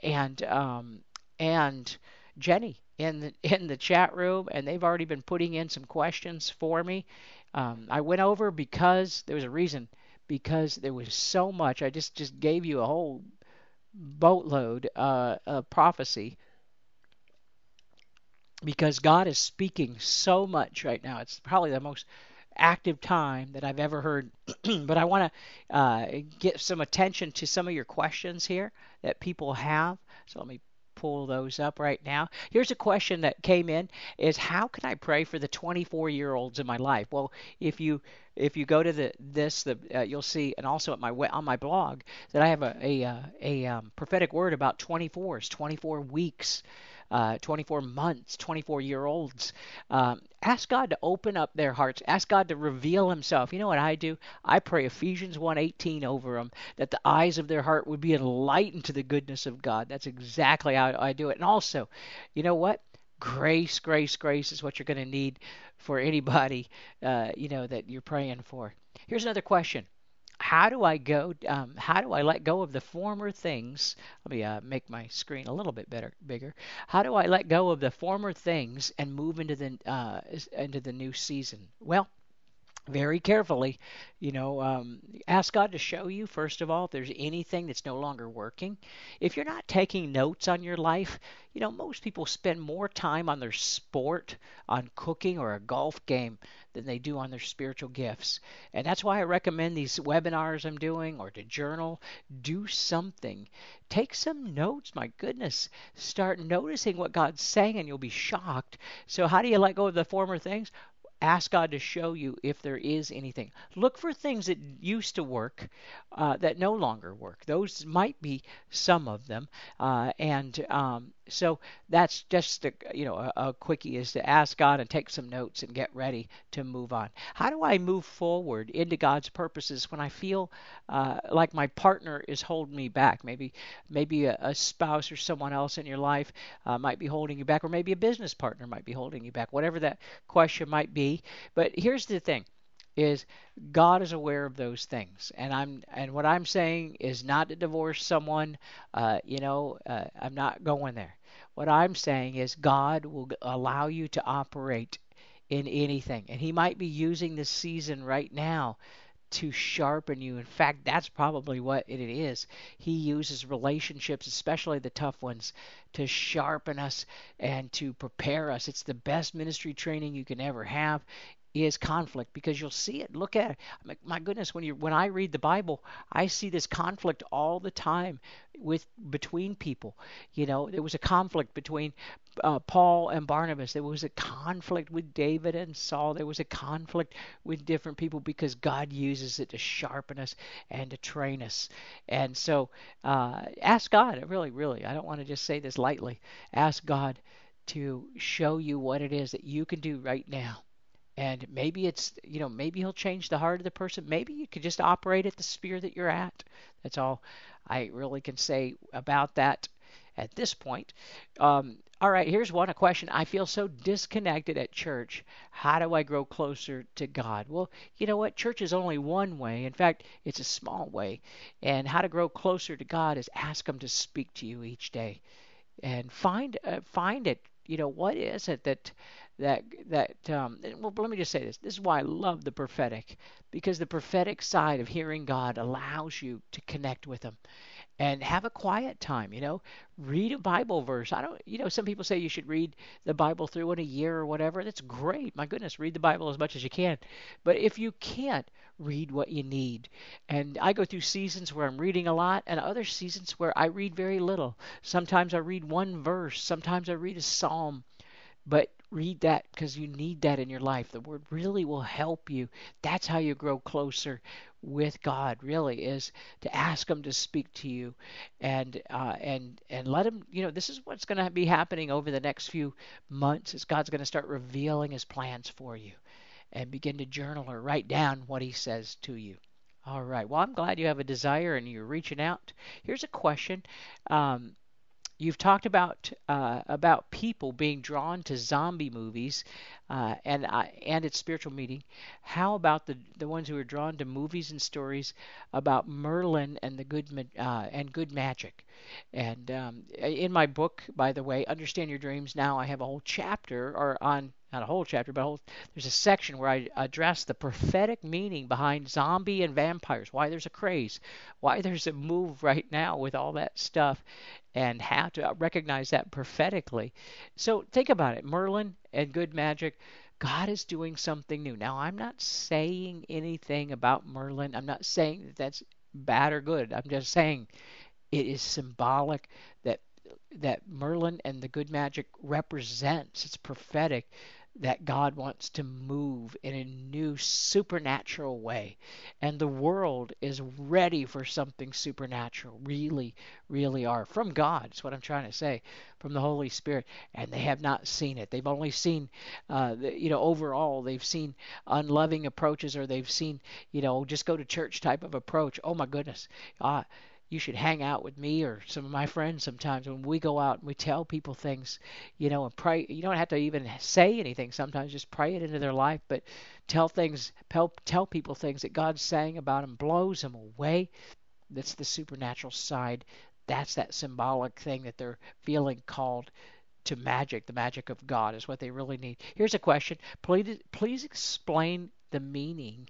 and Jenny in the chat room, and they've already been putting in some questions for me. I went over because there was a reason, because there was so much. I just gave you a whole boatload of prophecy because God is speaking so much right now. It's probably the most active time that I've ever heard. But I want to get some attention to some of your questions here that people have. So let me pull those up right now. Here's a question that came in: is how can I pray for the 24-year-olds in my life? Well, if you go to you'll see, and also at on my blog, that I have a prophetic word about 24s, 24 weeks. 24 months, 24-year-olds. Ask God to open up their hearts. Ask God to reveal himself. You know what I do? I pray Ephesians 1:18 over them, that the eyes of their heart would be enlightened to the goodness of God. That's exactly how I do it. And also, you know what? Grace, grace, grace is what you're going to need for anybody, that you're praying for. Here's another question. How do I let go of the former things? Let me make my screen a little bit bigger. How do I let go of the former things and move into the new season? Well, very carefully, ask God to show you, first of all, if there's anything that's no longer working. If you're not taking notes on your life, most people spend more time on their sport, on cooking, or a golf game than they do on their spiritual gifts. And that's why I recommend these webinars I'm doing, or to journal. Do something. Take some notes. My goodness. Start noticing what God's saying, and you'll be shocked. So how do you let go of the former things? Ask God to show you if there is anything. Look for things that used to work that no longer work. Those might be some of them. So that's just a quickie, is to ask God and take some notes and get ready to move on. How do I move forward into God's purposes when I feel like my partner is holding me back? Maybe a spouse or someone else in your life might be holding you back, or maybe a business partner might be holding you back, whatever that question might be. But here's the thing, is God is aware of those things, and what I'm saying is not to divorce someone. I'm not going there. What I'm saying is God will allow you to operate in anything, and He might be using this season right now to sharpen you. In fact, that's probably what it is. He uses relationships, especially the tough ones, to sharpen us and to prepare us. It's the best ministry training you can ever have, is conflict, because you'll see it. Look at it. My goodness, when I read the Bible, I see this conflict all the time between people. There was a conflict between Paul and Barnabas. There was a conflict with David and Saul. There was a conflict with different people, because God uses it to sharpen us and to train us. And so ask God, really, really, I don't want to just say this lightly. Ask God to show you what it is that you can do right now. And maybe maybe He'll change the heart of the person. Maybe you could just operate at the sphere that you're at. That's all I really can say about that at this point. All right, here's a question. I feel so disconnected at church. How do I grow closer to God? Well, you know what? Church is only one way. In fact, it's a small way. And how to grow closer to God is ask Him to speak to you each day. And find it. What is it that well, let me just say this. This is why I love the prophetic, because the prophetic side of hearing God allows you to connect with Him and have a quiet time. Read a Bible verse. Some people say you should read the Bible through in a year or whatever. That's great. My goodness, read the Bible as much as you can. But if you can't, read what you need. And I go through seasons where I'm reading a lot, and other seasons where I read very little. Sometimes I read one verse. Sometimes I read a psalm. But read that, because you need that in your life. The Word really will help you. That's how you grow closer with God, really, is to ask Him to speak to you and let Him, this is what's going to be happening over the next few months, is God's going to start revealing His plans for you, and begin to journal or write down what He says to you. All right. Well, I'm glad you have a desire and you're reaching out. Here's a question. Um, You've talked about people being drawn to zombie movies, and its spiritual meaning. How about the ones who are drawn to movies and stories about Merlin and the and good magic? And in my book, by the way, Understand Your Dreams. Now I have a whole chapter, or on not a whole chapter, but there's a section where I address the prophetic meaning behind zombie and vampires. Why there's a craze, why there's a move right now with all that stuff, and how to recognize that prophetically. So think about it, Merlin and good magic. God is doing something new. Now, I'm not saying anything about Merlin. I'm not saying that that's bad or good. I'm just saying it is symbolic that Merlin and the good magic represents. It's prophetic that God wants to move in a new supernatural way. And the world is ready for something supernatural. Really, really are. From God, is what I'm trying to say. From the Holy Spirit. And they have not seen it. They've only seen, overall, they've seen unloving approaches, or they've seen, just go to church type of approach. Oh my goodness. You should hang out with me or some of my friends sometimes when we go out and we tell people things, and pray. You don't have to even say anything sometimes, just pray it into their life, but tell people things that God's saying about them, blows them away. That's the supernatural side. That's that symbolic thing that they're feeling called to magic. The magic of God is what they really need. Here's a question. Please explain the meaning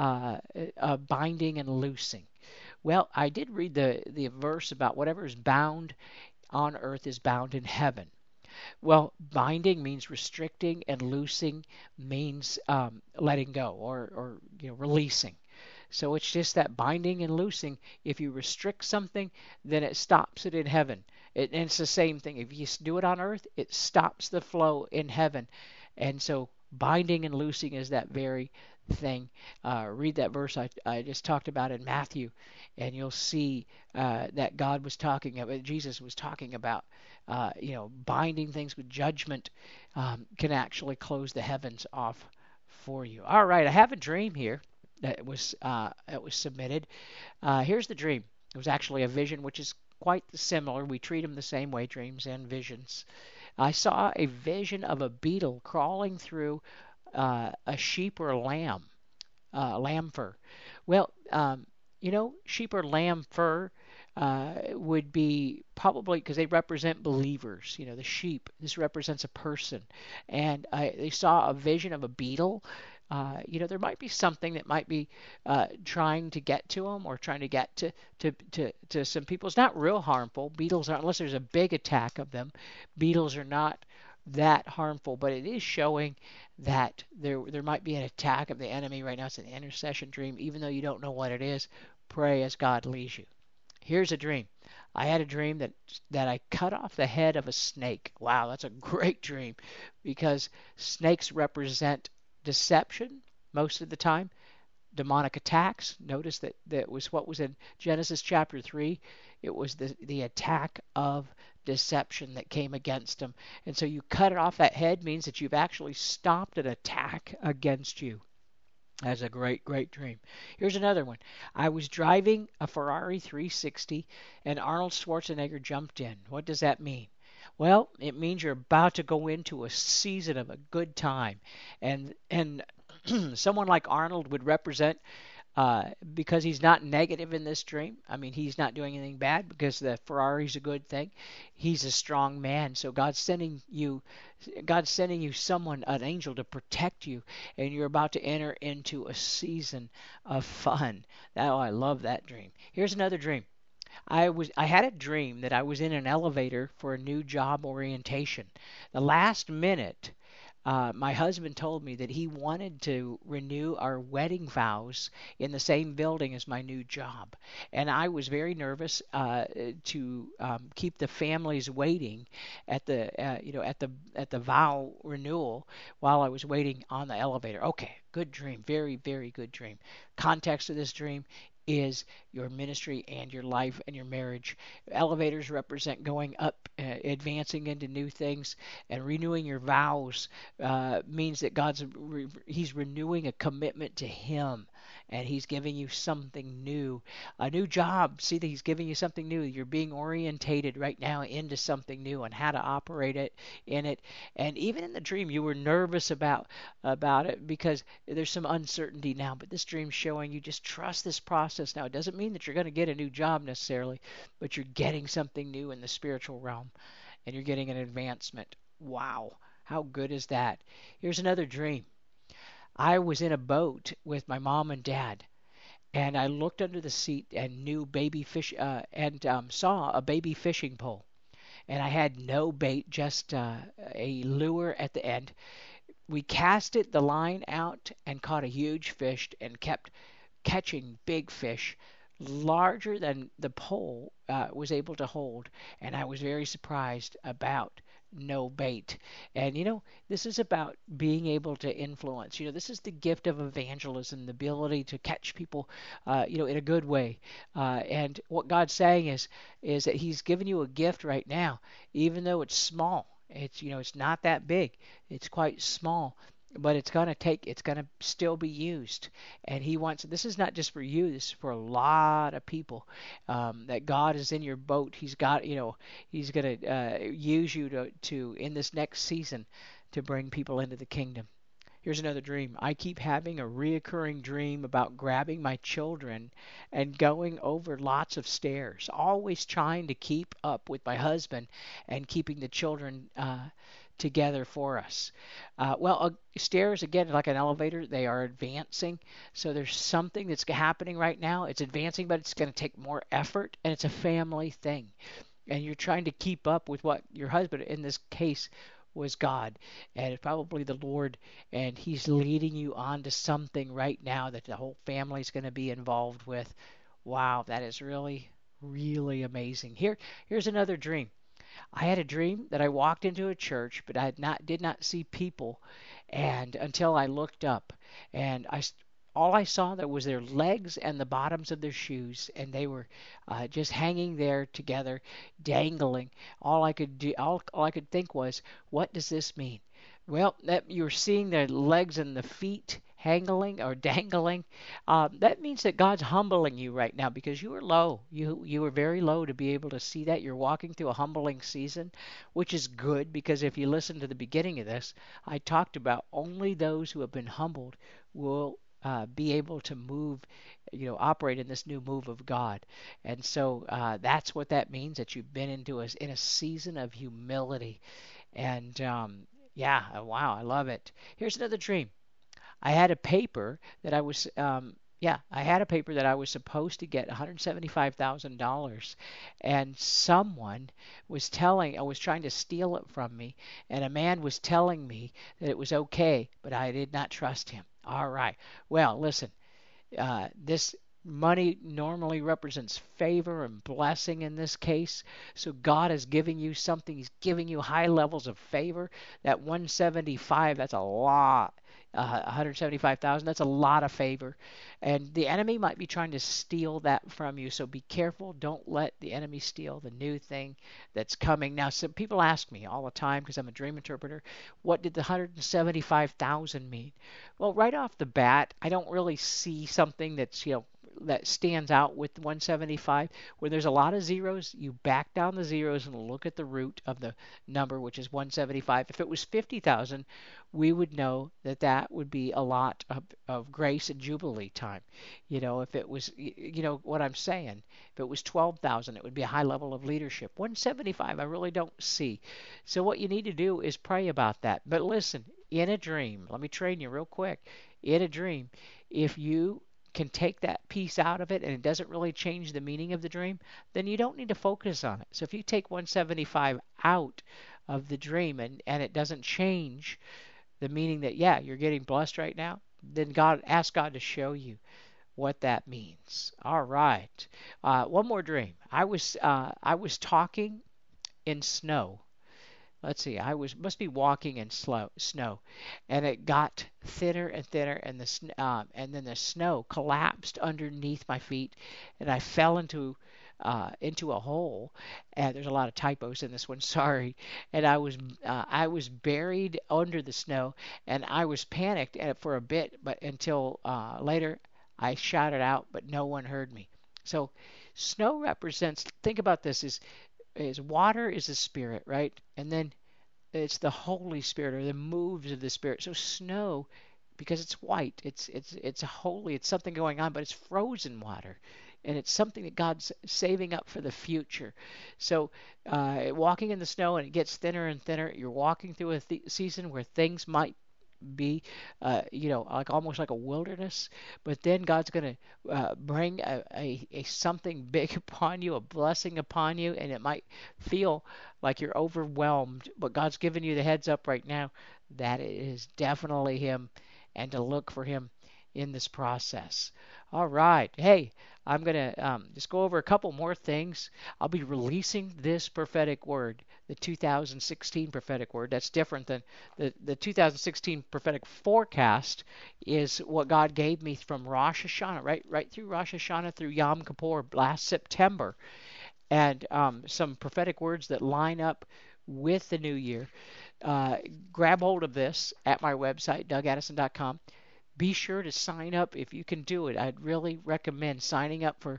of binding and loosing. Well, I did read the verse about whatever is bound on earth is bound in heaven. Well, binding means restricting, and loosing means letting go, or releasing. So it's just that binding and loosing. If you restrict something, then it stops it in heaven. And it's the same thing. If you do it on earth, it stops the flow in heaven. And so binding and loosing is that very thing. Read that verse I just talked about in Matthew, and you'll see that God was talking about, Jesus was talking about, binding things with judgment can actually close the heavens off for you. All right, I have a dream here that was submitted. Here's the dream. It was actually a vision, which is quite similar. We treat them the same way, dreams and visions. I saw a vision of a beetle crawling through a sheep or a lamb fur. Well, sheep or lamb fur would be probably because they represent believers. The sheep. This represents a person, and they saw a vision of a beetle. There might be something that might be trying to get to them, or trying to get to some people. It's not real harmful. Beetles aren't, unless there's a big attack of them. Beetles are not that harmful, but it is showing that there might be an attack of the enemy right now. It's an intercession dream. Even though you don't know what it is, pray as God leads you. Here's a dream. I had a dream that I cut off the head of a snake. Wow, that's a great dream, because snakes represent deception most of the time, demonic attacks. Notice that was what was in Genesis chapter 3. It was the attack of deception that came against them. And so you cut it off, that head means that you've actually stopped an attack against you. That's a great, great dream. Here's another one. I was driving a Ferrari 360 and Arnold Schwarzenegger jumped in. What does that mean? Well, it means you're about to go into a season of a good time. And someone like Arnold would represent, because he's not negative in this dream. I mean, he's not doing anything bad, because the Ferrari's a good thing. He's a strong man. So God's sending you someone, an angel, to protect you, and you're about to enter into a season of fun. Oh, I love that dream. Here's another dream. I had a dream that I was in an elevator for a new job orientation. The last minute, my husband told me that he wanted to renew our wedding vows in the same building as my new job, and I was very nervous to keep the families waiting at the vow renewal while I was waiting on the elevator. Okay, good dream, very, very good dream. Context of this dream is your ministry and your life and your marriage. Elevators represent going up, advancing into new things, and renewing your vows means that he's renewing a commitment to Him, and He's giving you something new, a new job. See that He's giving you something new. You're being orientated right now into something new and how to operate it in it. And even in the dream, you were nervous about it because there's some uncertainty now. But this dream's showing you just trust this process. Now, it doesn't mean that you're going to get a new job necessarily, but you're getting something new in the spiritual realm, and you're getting an advancement. Wow, how good is that? Here's another dream. I was in a boat with my mom and dad, and I looked under the seat and knew baby fish and saw a baby fishing pole. And I had no bait, just a lure at the end. We casted the line out and caught a huge fish and kept catching big fish larger than the pole was able to hold. And I was very surprised about no bait. And this is about being able to influence. This is the gift of evangelism, the ability to catch people, in a good way. And what God's saying is that He's given you a gift right now, even though it's small. It's not that big. It's quite small, but it's going to still be used. And He wants, this is not just for you, this is for a lot of people. That God is in your boat. He's going to use you to in this next season to bring people into the kingdom. Here's another dream. I keep having a reoccurring dream about grabbing my children and going over lots of stairs, always trying to keep up with my husband and keeping the children together for us. Stairs, again, like an elevator, they are advancing. So there's something that's happening right now. It's advancing, but it's going to take more effort, and it's a family thing. And you're trying to keep up with what your husband, in this case, was God, and it's probably the Lord, and He's leading you on to something right now that the whole family's going to be involved with. Wow, that is really, really amazing. Here's another dream. I had a dream that I walked into a church, but I did not see people, and until I looked up, and all I saw there was their legs and the bottoms of their shoes, and they were just hanging there together, dangling. All I could think was, what does this mean? Well, that you're seeing their legs and the feet hangling or dangling. That means that God's humbling you right now because you were low. You were very low to be able to see that. You're walking through a humbling season, which is good because if you listen to the beginning of this, I talked about only those who have been humbled will be able to move, operate in this new move of God. And so that's what that means, that you've been in a season of humility. And wow, I love it. Here's another dream. I had a paper that I was supposed to get $175,000, and someone was trying to steal it from me, and a man was telling me that it was okay, but I did not trust him. All right. Well, listen, this money normally represents favor and blessing in this case. So God is giving you something. He's giving you high levels of favor. That 175, that's a lot. 175,000, that's a lot of favor. And the enemy might be trying to steal that from you. So be careful. Don't let the enemy steal the new thing that's coming. Now, some people ask me all the time, because I'm a dream interpreter, what did the 175,000 mean? Well, right off the bat, I don't really see something that's, that stands out with 175. When there's a lot of zeros, you back down the zeros and look at the root of the number, which is 175. If it was 50,000, we would know that that would be a lot of grace and jubilee time. If it was, what I'm saying, if it was 12,000, it would be a high level of leadership. 175, I really don't see. So what you need to do is pray about that. But listen, in a dream, let me train you real quick. In a dream, if you can take that piece out of it and it doesn't really change the meaning of the dream, then you don't need to focus on it. So if you take 175 out of the dream and it doesn't change the meaning that, you're getting blessed right now, then ask God to show you what that means. All right. One more dream. I was talking in snow. Let's see, must be walking in snow, and it got thinner and thinner, and then the snow collapsed underneath my feet, and I fell into a hole. And there's a lot of typos in this one, sorry. And I was buried under the snow, and I was panicked for a bit, but until later I shouted out, but no one heard me. So snow represents, think about this, is water is the spirit, right? And then it's the Holy Spirit or the moves of the Spirit. So snow, because it's white, it's holy, it's something going on, but it's frozen water, and it's something that God's saving up for the future. So walking in the snow and it gets thinner and thinner. You're walking through a season where things might be, like almost like a wilderness. But then God's going to bring a something big upon you, a blessing upon you, and it might feel like you're overwhelmed. But God's giving you the heads up right now that it is definitely Him, and to look for Him in this process. All right. Hey, I'm going to just go over a couple more things. I'll be releasing this prophetic word, the 2016 prophetic word. That's different than the 2016 prophetic forecast is what God gave me from Rosh Hashanah, right through Rosh Hashanah through Yom Kippur last September, and some prophetic words that line up with the new year. Grab hold of this at my website, DougAddison.com. Be sure to sign up if you can do it. I'd really recommend signing up for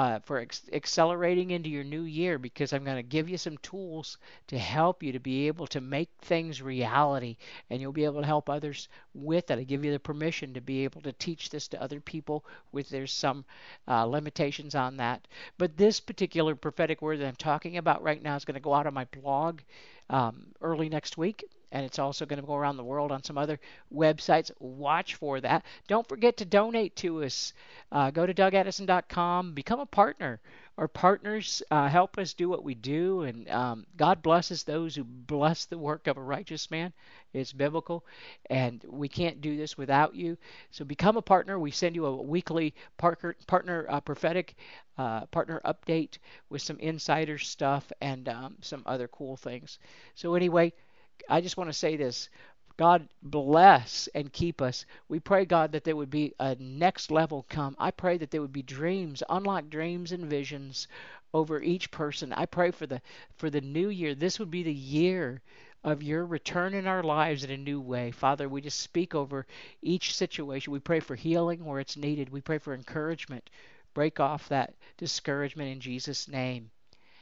accelerating into your new year, because I'm going to give you some tools to help you to be able to make things reality, and you'll be able to help others with it. I give you the permission to be able to teach this to other people with there's some limitations on that. But this particular prophetic word that I'm talking about right now is going to go out on my blog early next week, and it's also going to go around the world on some other websites. Watch for that. Don't forget to donate to us. Go to DougAddison.com. Become a partner. Our partners help us do what we do, and God blesses those who bless the work of a righteous man. It's biblical, and we can't do this without you. So become a partner. We send you a weekly partner prophetic partner update with some insider stuff and some other cool things. So anyway, I just want to say this. God bless and keep us. We pray, God, that there would be a next level come. I pray that there would be dreams, unlocked dreams and visions over each person. I pray for the new year. This would be the year of your return in our lives in a new way. Father, we just speak over each situation. We pray for healing where it's needed. We pray for encouragement. Break off that discouragement in Jesus' name.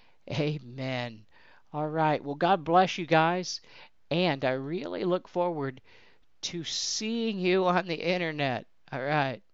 Amen. All right. Well, God bless you guys. And I really look forward to seeing you on the internet. All right.